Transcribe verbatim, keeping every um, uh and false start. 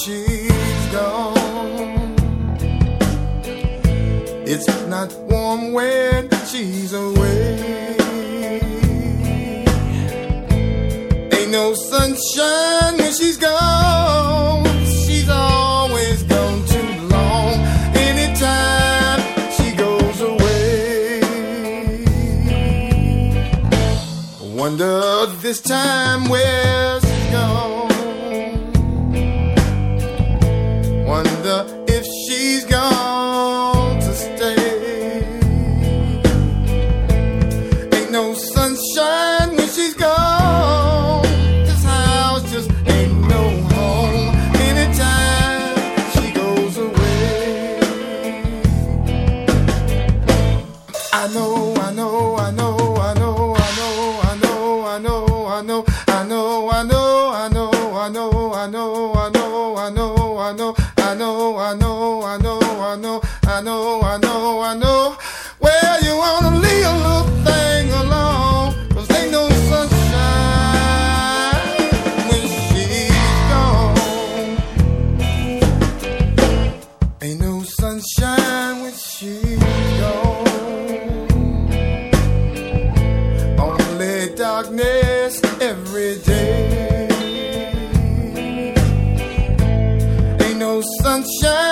she's gone. It's not warm when she's away. Ain't no sunshine when she's gone. She's always gone too long. Anytime she goes away, wonder this time where she's gone. Wonder if she's gone to stay. Ain't no sunshine when she's gone. This house just ain't no home. Anytime she goes away, I know, I know, I know, I know, I know, I know, I know, I know, I know, I know, I know, I know, I know, I know, I know, I know. I know, I know, I know, I know, I know, I know, I know. Well, you wanna leave a little thing alone, 'cause ain't no sunshine when she's gone. Ain't no sunshine when she's gone. Only darkness every day. No sunshine